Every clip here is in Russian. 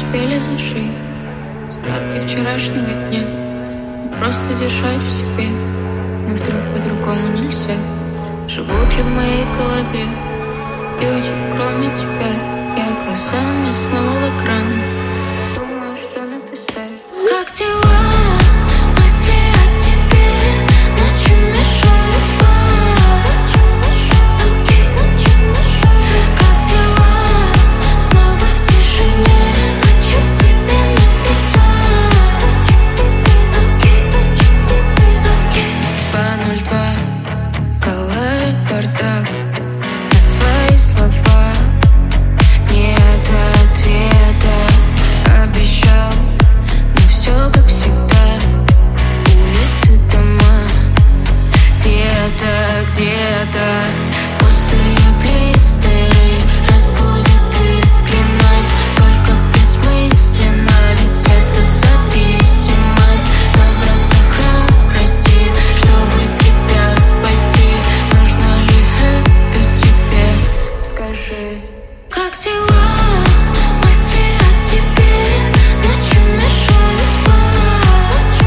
успели зашить остатки вчерашнего дня. И просто держать в себе, но вдруг по-другому нельзя. Живут ли в моей голове люди, кроме тебя? Я глазами снова в экран, думаю, что написать. Как дела? Мысли о тебе ночью мешают спать. Как дела? Снова в тишине хочу тебе написать. 2:02, в голове бардак. Твои слова нет ответа. Обещал, но все как всегда. Улицы, дома, где-то пустые блистеры разбудит искренность. Только бессмысленно, ведь это зависимость. Набраться храбрости, чтобы тебя спасти. Нужно ли это тебе? Скажи. Как дела? Мысли о тебе ночью мешают спать.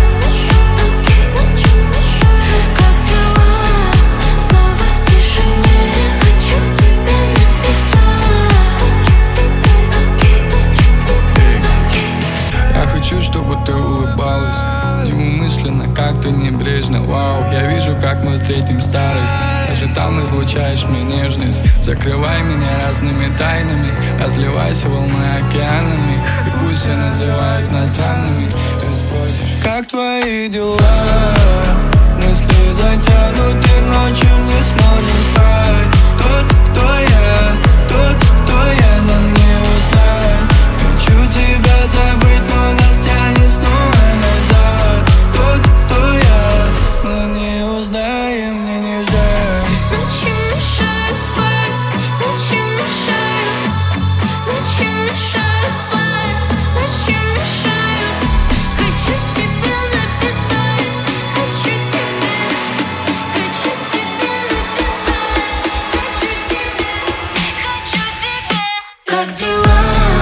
Как дела? Снова в тишине хочу тебе написать. Я хочу, чтобы ты улыбалась неумышленно, как-то небрежно. Вау, я вижу, как мы встретим старость. Даже там излучаешь мне нежность. Закрывай меня разными тайнами, разливайся волной океанами. И пусть все называют нас странными. Как твои дела? Мысли затянуты, ночью не сможем спать. Тот, кто я, нам не узнать. Хочу тебя забыть, но нас тянет снова назад. Тот, кто я, мы не узнаем, мне нельзя. Ночью мешает спать, ночью мешает, ночью мешает спать, ночью мешает. Хочу тебе написать, хочу тебе написать, хочу тебе. Как дела?